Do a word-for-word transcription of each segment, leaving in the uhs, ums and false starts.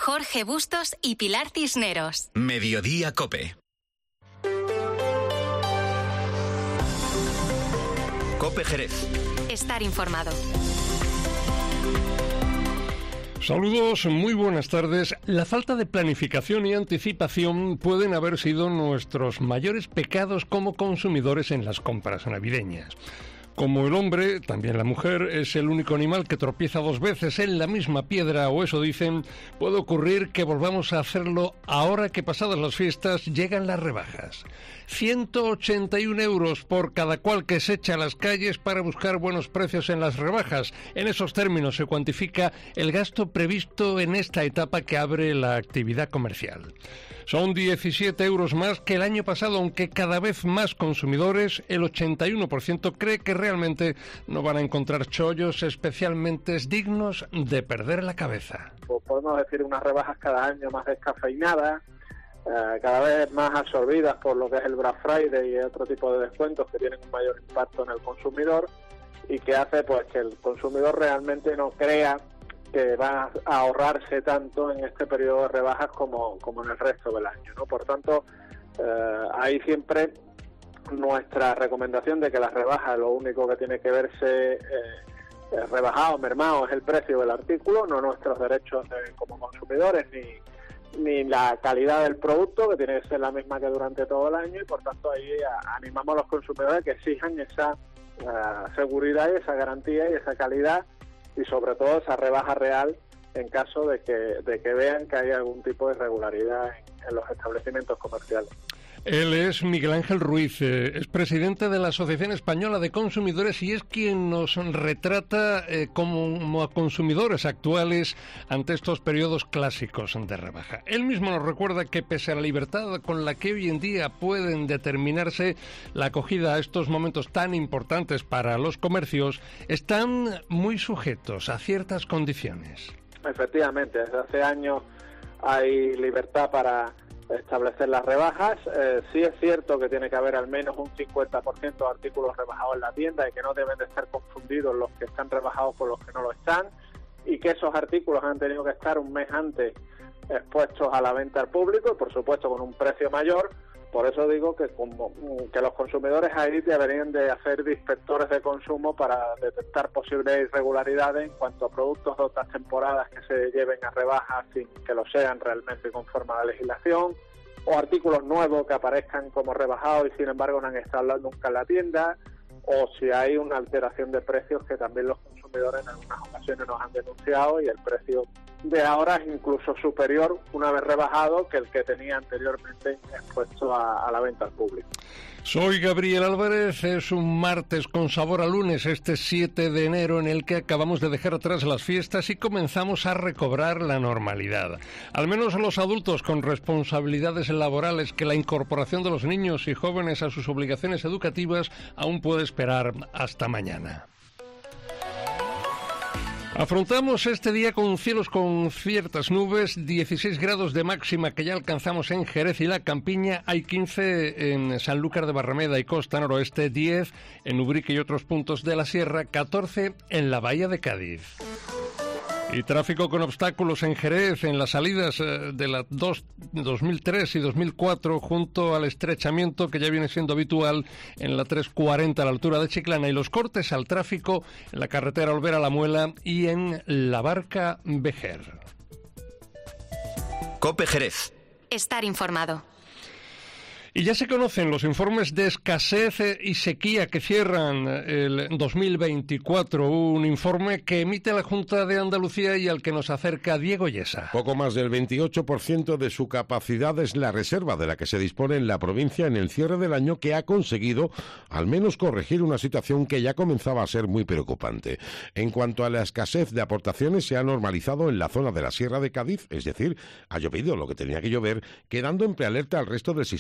Jorge Bustos y Pilar Cisneros. Mediodía COPE. COPE Jerez. Estar informado. Saludos, muy buenas tardes. La falta de planificación y anticipación pueden haber sido nuestros mayores pecados como consumidores en las compras navideñas. Como el hombre, también la mujer es el único animal que tropieza dos veces en la misma piedra, o eso dicen, puede ocurrir que volvamos a hacerlo ahora que pasadas las fiestas llegan las rebajas. ciento ochenta y un euros por cada cual que se echa a las calles para buscar buenos precios en las rebajas. En esos términos se cuantifica el gasto previsto en esta etapa que abre la actividad comercial. Son diecisiete euros más que el año pasado, aunque cada vez más consumidores, el ochenta y uno por ciento, cree que realmente no van a encontrar chollos especialmente dignos de perder la cabeza. Pues podemos decir unas rebajas cada año más descafeinadas, eh, cada vez más absorbidas por lo que es el Black Friday y otro tipo de descuentos que tienen un mayor impacto en el consumidor y que hace pues que el consumidor realmente no crea que va a ahorrarse tanto en este periodo de rebajas como, como en el resto del año, ¿no? Por tanto, eh, hay siempre nuestra recomendación de que las rebajas, lo único que tiene que verse eh, rebajado, mermado, es el precio del artículo, no nuestros derechos de, como consumidores, ni, ni la calidad del producto, que tiene que ser la misma que durante todo el año, y por tanto ahí a, animamos a los consumidores que exijan esa uh, seguridad y esa garantía y esa calidad, y sobre todo esa rebaja real en caso de que, de que vean que hay algún tipo de irregularidad en, en los establecimientos comerciales. Él es Miguel Ángel Ruiz, eh, es presidente de la Asociación Española de Consumidores y es quien nos retrata eh, como a consumidores actuales ante estos periodos clásicos de rebaja. Él mismo nos recuerda que pese a la libertad con la que hoy en día pueden determinarse la acogida a estos momentos tan importantes para los comercios, están muy sujetos a ciertas condiciones. Efectivamente, desde hace años hay libertad para establecer las rebajas. Eh, sí es cierto que tiene que haber al menos un cincuenta por ciento de artículos rebajados en la tienda y que no deben de estar confundidos los que están rebajados con los que no lo están, y que esos artículos han tenido que estar un mes antes expuestos a la venta al público y por supuesto con un precio mayor. Por eso digo que como que los consumidores ahí deberían de hacer de inspectores de consumo para detectar posibles irregularidades en cuanto a productos de otras temporadas que se lleven a rebajas sin que lo sean realmente conforme a la legislación, o artículos nuevos que aparezcan como rebajados y sin embargo no han estado nunca en la tienda, o si hay una alteración de precios que también los consumidores en algunas ocasiones nos han denunciado y el precio de ahora es incluso superior una vez rebajado que el que tenía anteriormente expuesto a, a la venta al público. Soy Gabriel Álvarez, es un martes con sabor a lunes, este siete de enero, en el que acabamos de dejar atrás las fiestas y comenzamos a recobrar la normalidad. Al menos los adultos con responsabilidades laborales, que la incorporación de los niños y jóvenes a sus obligaciones educativas aún puede esperar hasta mañana. Afrontamos este día con cielos con ciertas nubes, dieciséis grados de máxima que ya alcanzamos en Jerez y la Campiña, hay quince en Sanlúcar de Barrameda y Costa Noroeste, diez en Ubrique y otros puntos de la Sierra, catorce en la Bahía de Cádiz. Y tráfico con obstáculos en Jerez, en las salidas de la dos mil tres y dos mil cuatro, junto al estrechamiento que ya viene siendo habitual en la tres cuarenta a la altura de Chiclana, y los cortes al tráfico en la carretera Olvera La Muela y en La Barca Vejer. COPE Jerez. Estar informado. Y ya se conocen los informes de escasez y sequía que cierran el dos mil veinticuatro, un informe que emite la Junta de Andalucía y al que nos acerca Diego Yesa. Poco más del veintiocho por ciento de su capacidad es la reserva de la que se dispone en la provincia en el cierre del año, que ha conseguido al menos corregir una situación que ya comenzaba a ser muy preocupante. En cuanto a la escasez de aportaciones, se ha normalizado en la zona de la Sierra de Cádiz, es decir, ha llovido lo que tenía que llover, quedando en prealerta al resto del sistema Guadalajara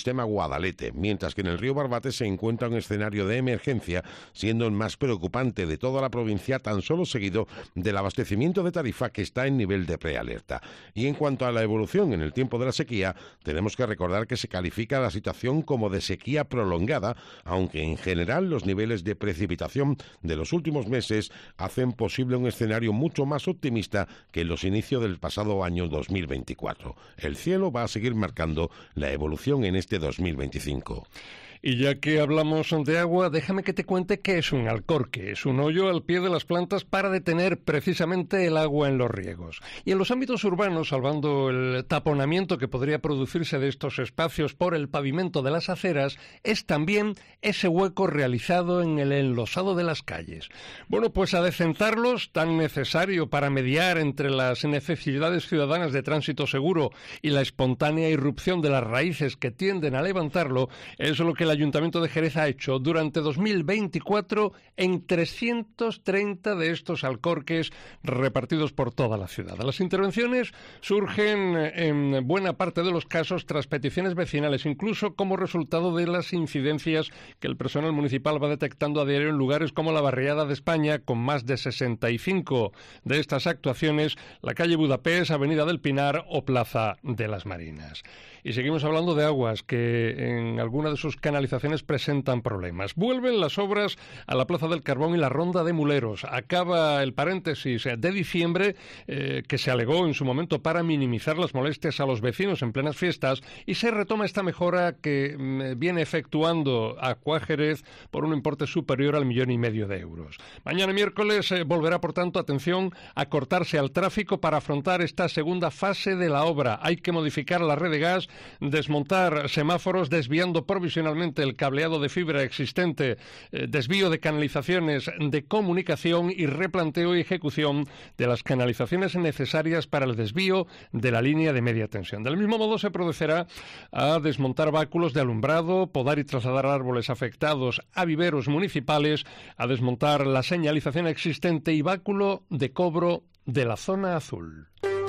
Guadalete, mientras que en el río Barbate se encuentra un escenario de emergencia, siendo el más preocupante de toda la provincia, tan solo seguido del abastecimiento de Tarifa, que está en nivel de prealerta. Y en cuanto a la evolución en el tiempo de la sequía, tenemos que recordar que se califica la situación como de sequía prolongada, aunque en general los niveles de precipitación de los últimos meses hacen posible un escenario mucho más optimista que en los inicios del pasado año dos mil veinticuatro. El cielo va a seguir marcando la evolución en este dos mil veinticinco. Y ya que hablamos de agua, déjame que te cuente qué es un alcorque. Es un hoyo al pie de las plantas para detener precisamente el agua en los riegos. Y en los ámbitos urbanos, salvando el taponamiento que podría producirse de estos espacios por el pavimento de las aceras, es también ese hueco realizado en el enlosado de las calles. Bueno, pues a decentarlos, tan necesario para mediar entre las necesidades ciudadanas de tránsito seguro y la espontánea irrupción de las raíces que tienden a levantarlo, es lo que el Ayuntamiento de Jerez ha hecho durante dos mil veinticuatro en trescientos treinta de estos alcorques repartidos por toda la ciudad. Las intervenciones surgen en buena parte de los casos tras peticiones vecinales, incluso como resultado de las incidencias que el personal municipal va detectando a diario en lugares como la Barriada de España, con más de sesenta y cinco de estas actuaciones, la calle Budapest, Avenida del Pinar o Plaza de las Marinas. Y seguimos hablando de aguas que en alguna de sus canalizaciones presentan problemas. Vuelven las obras a la Plaza del Carbón y la Ronda de Muleros. Acaba el paréntesis de diciembre eh, que se alegó en su momento para minimizar las molestias a los vecinos en plenas fiestas, y se retoma esta mejora que eh, viene efectuando Aqua Jerez por un importe superior al millón y medio de euros. Mañana miércoles eh, volverá, por tanto, atención, a cortarse al tráfico para afrontar esta segunda fase de la obra. Hay que modificar la red de gas, desmontar semáforos, desviando provisionalmente el cableado de fibra existente, eh, desvío de canalizaciones de comunicación y replanteo y ejecución de las canalizaciones necesarias para el desvío de la línea de media tensión. Del mismo modo, se procederá a desmontar báculos de alumbrado, podar y trasladar árboles afectados a viveros municipales, a desmontar la señalización existente y báculo de cobro de la zona azul.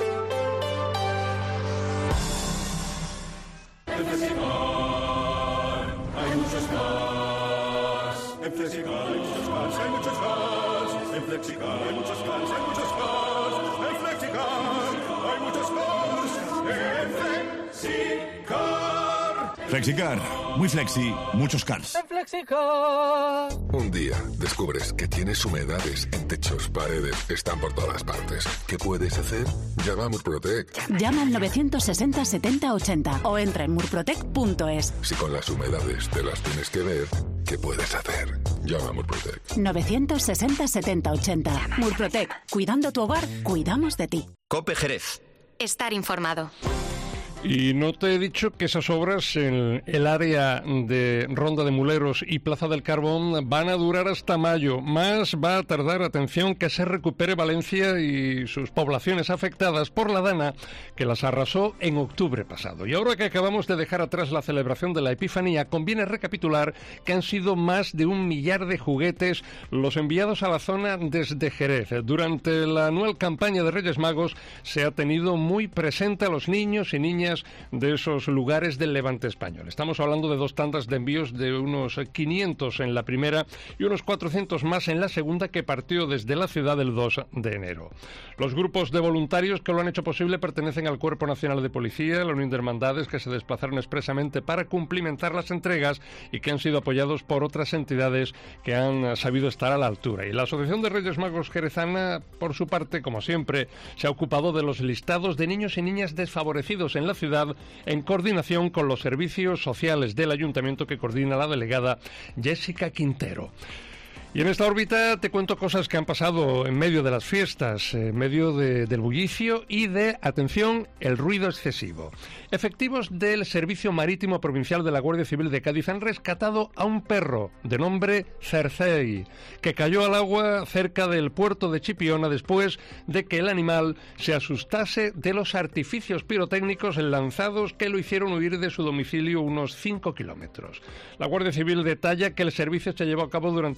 En Flexicar hay muchos cars. En Flexicar hay muchos cars, hay muchos cars. En Flexicar hay muchos cars, hay muchos cars. En Flexicar hay muchos cars. En Flexicar. Flexicar, muy flexi, muchos cars. En Flexicar. Un día descubres que tienes humedades en techos, paredes, están por todas partes. ¿Qué puedes hacer? Llama a Murprotec. Llama al novecientos sesenta setenta ochenta o entra en murprotec punto es. Si con las humedades te las tienes que ver, ¿qué puedes hacer? Llama a Murprotec. novecientos sesenta setenta ochenta. Murprotec. Cuidando tu hogar, cuidamos de ti. COPE Jerez. Estar informado. Y no te he dicho que esas obras en el área de Ronda de Muleros y Plaza del Carbón van a durar hasta mayo. Más va a tardar, atención, que se recupere Valencia y sus poblaciones afectadas por la Dana, que las arrasó en octubre pasado. Y ahora que acabamos de dejar atrás la celebración de la Epifanía, conviene recapitular que han sido más de un millar de juguetes los enviados a la zona desde Jerez. Durante la anual campaña de Reyes Magos se ha tenido muy presente a los niños y niñas de esos lugares del Levante español. Estamos hablando de dos tandas de envíos de unos quinientos en la primera y unos cuatrocientos más en la segunda, que partió desde la ciudad el dos de enero. Los grupos de voluntarios que lo han hecho posible pertenecen al Cuerpo Nacional de Policía, la Unión de Hermandades, que se desplazaron expresamente para cumplimentar las entregas y que han sido apoyados por otras entidades que han sabido estar a la altura. Y la Asociación de Reyes Magos Jerezana, por su parte, como siempre, se ha ocupado de los listados de niños y niñas desfavorecidos en la ciudad, en coordinación con los servicios sociales del ayuntamiento que coordina la delegada Jessica Quintero. Y en esta órbita te cuento cosas que han pasado en medio de las fiestas, en medio de, del bullicio y de, atención, el ruido excesivo. Efectivos del Servicio Marítimo Provincial de la Guardia Civil de Cádiz han rescatado a un perro de nombre Cersei, que cayó al agua cerca del puerto de Chipiona después de que el animal se asustase de los artificios pirotécnicos lanzados que lo hicieron huir de su domicilio unos cinco kilómetros. La Guardia Civil detalla que el servicio se llevó a cabo durante la noche de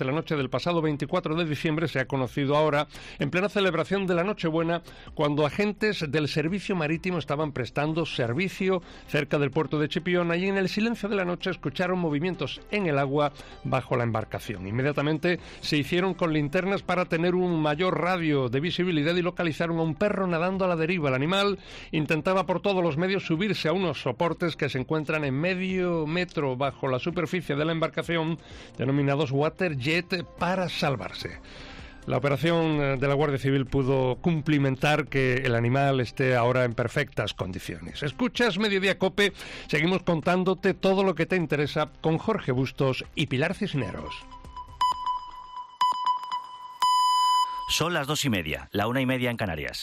del pasado veinticuatro de diciembre se ha conocido ahora, en plena celebración de la Nochebuena, cuando agentes del Servicio Marítimo estaban prestando servicio cerca del puerto de Chipiona y en el silencio de la noche escucharon movimientos en el agua bajo la embarcación. Inmediatamente se hicieron con linternas para tener un mayor radio de visibilidad y localizaron a un perro nadando a la deriva. El animal intentaba por todos los medios subirse a unos soportes que se encuentran en medio metro bajo la superficie de la embarcación, denominados waterjet, para salvarse. La operación de la Guardia Civil pudo cumplimentar que el animal esté ahora en perfectas condiciones. Escuchas Mediodía Cope, seguimos contándote todo lo que te interesa con Jorge Bustos y Pilar Cisneros. Son las dos y media, la una y media en Canarias.